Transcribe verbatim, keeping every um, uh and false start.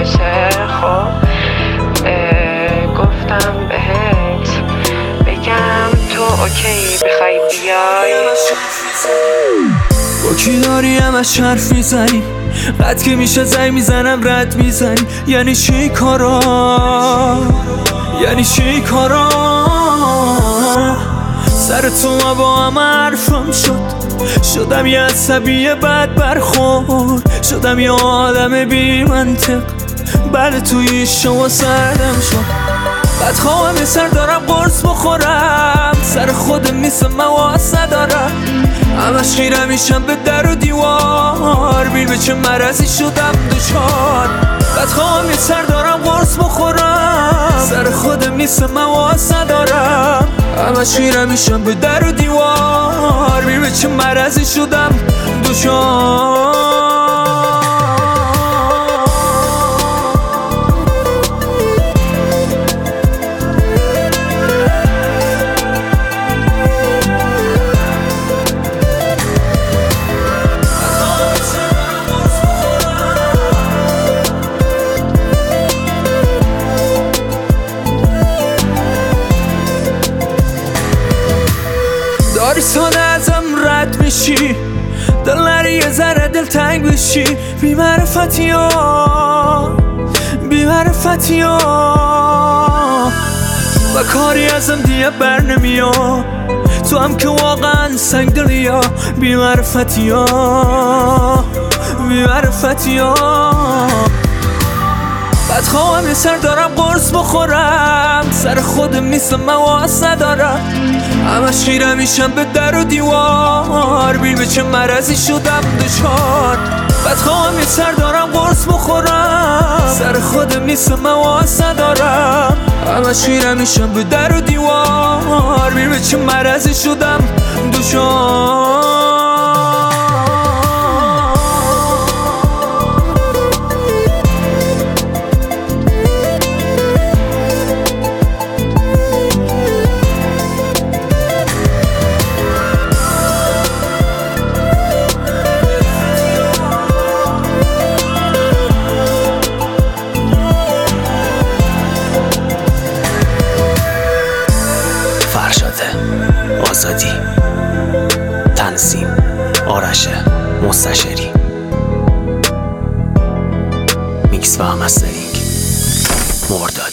باشه. خب گفتم بهت بگم تو اوکی بخوای بیای. با کی داری همش حرف میزنی؟ قد که میشه زنگ میزنم رد میزنی. یعنی چی کارا؟ یعنی چی کارا؟ سر تو ما با هم حرفم شد. شدم یه عصبی بد برخورد. شدم یه آدم بی منطق. بله توی شما سردم شد. بدخواهم یه سر دارم قرص بخورم. سر خودم نیستم من واسه ندارم. همش خیره میشم به در و دیوار. بیر به چه مرضی شدم دچار. بدخواهم یه سر دارم قرص بخورم. سر خودم نیستم من واسه ندارم. همش خیره میشم به در و دیوار. بیر به چه مرضی شدم دچار. داری ساده ازم رد میشی. دل نری یه ذره دل تنگ بشی. بی معرفتی ها بی معرفتی ها و کاری ازم دیگه بر نمیاد. تو هم که واقعا سنگ دلی ها. بی معرفتی ها بی معرفتی ها بدخواهم یه سر دارم قرص بخورم. سر خودم نیستم من واسه ندارم. همش خیره میشم به در و دیوار. بیر به چه مرضی شدم دچار. بدخواهم یه سر دارم قرص بخورم. سر خودم نیستم من واسه ندارم. همش خیره میشم به در و دیوار. بیر به چه مرضی شدم دچار. آزادی تنظیم آرش مستشاری میکس و مسترینگ مرداد.